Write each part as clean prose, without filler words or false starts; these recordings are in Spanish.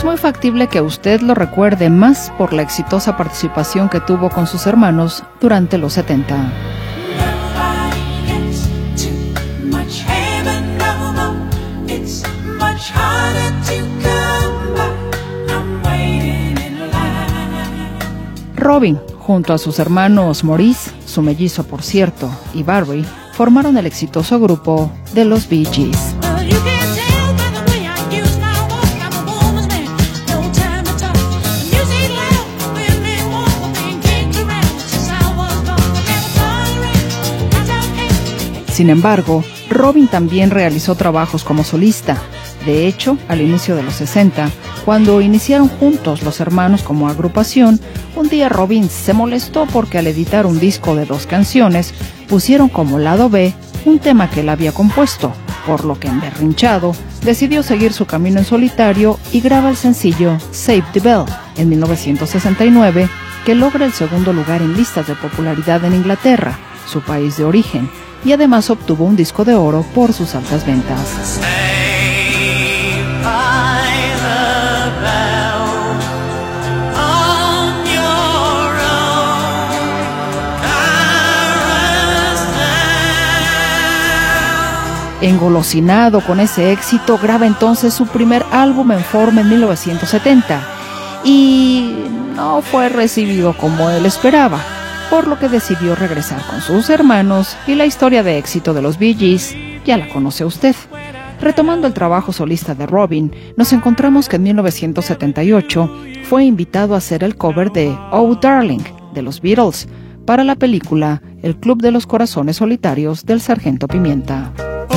es muy factible que usted lo recuerde más por la exitosa participación que tuvo con sus hermanos durante los 70. Robin, junto a sus hermanos Maurice, su mellizo por cierto, y Barry, formaron el exitoso grupo de los Bee Gees. Sin embargo, Robin también realizó trabajos como solista. De hecho, al inicio de los 60, cuando iniciaron juntos los hermanos como agrupación, un día Robin se molestó porque al editar un disco de 2 canciones, pusieron como lado B un tema que él había compuesto, por lo que emberrinchado, decidió seguir su camino en solitario y graba el sencillo Save the Bell en 1969, que logra el segundo lugar en listas de popularidad en Inglaterra, su país de origen, y además obtuvo un disco de oro por sus altas ventas. Engolosinado con ese éxito, graba entonces su primer álbum en forma en 1970 y no fue recibido como él esperaba, por lo que decidió regresar con sus hermanos y la historia de éxito de los Bee Gees ya la conoce usted. Retomando el trabajo solista de Robin, nos encontramos que en 1978 fue invitado a hacer el cover de Oh Darling de los Beatles para la película El Club de los Corazones Solitarios del Sargento Pimienta.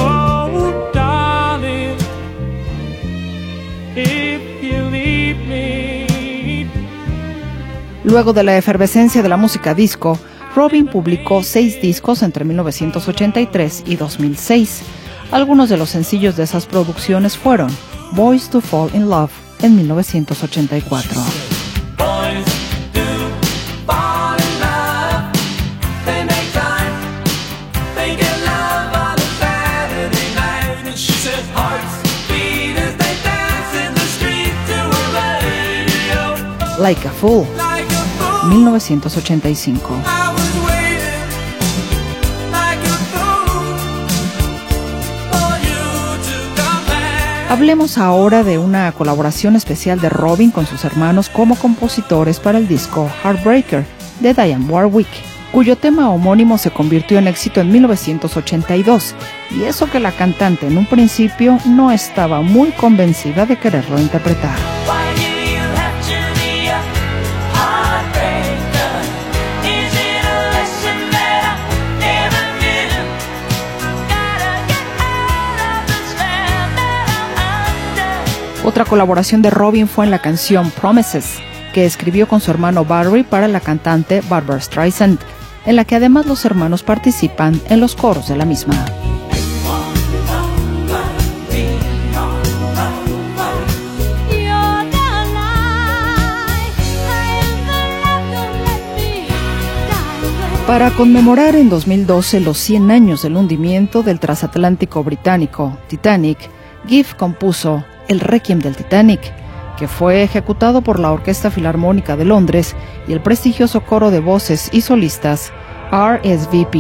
Luego de la efervescencia de la música disco, Robin publicó 6 discos entre 1983 y 2006. Algunos de los sencillos de esas producciones fueron Boys to Fall in Love en 1984. Like a Fool, 1985. Hablemos ahora de una colaboración especial de Robin con sus hermanos como compositores para el disco Heartbreaker de Dionne Warwick, cuyo tema homónimo se convirtió en éxito en 1982, y eso que la cantante en un principio no estaba muy convencida de quererlo interpretar. Otra colaboración de Robin fue en la canción Promises, que escribió con su hermano Barry para la cantante Barbra Streisand, en la que además los hermanos participan en los coros de la misma. Para conmemorar en 2012 los 100 años del hundimiento del transatlántico británico Titanic, Gibb compuso el Requiem del Titanic, que fue ejecutado por la Orquesta Filarmónica de Londres y el prestigioso coro de voces y solistas RSVP.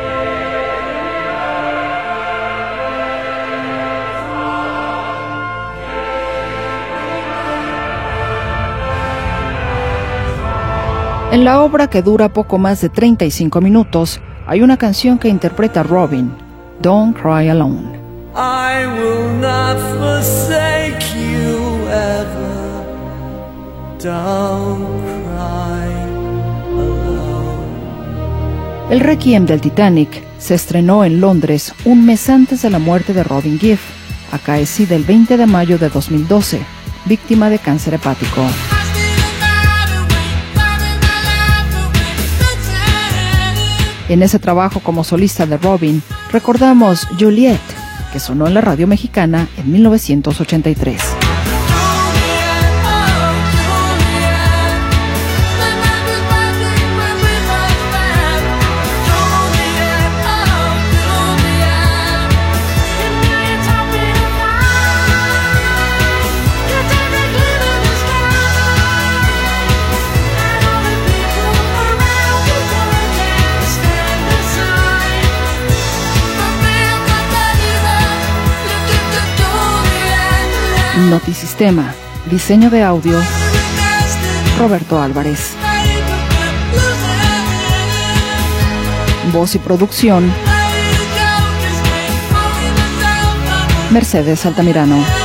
En la obra, que dura poco más de 35 minutos, hay una canción que interpreta Robin, Don't Cry Alone. I will not forsake you ever. Don't cry alone. El Requiem del Titanic se estrenó en Londres un mes antes de la muerte de Robin Gibb, acaecida el 20 de mayo de 2012, víctima de cáncer hepático. En ese trabajo como solista de Robin, recordamos Juliet, que sonó en la radio mexicana en 1983. Notisistema, diseño de audio, Roberto Álvarez. Voz y producción, Mercedes Altamirano.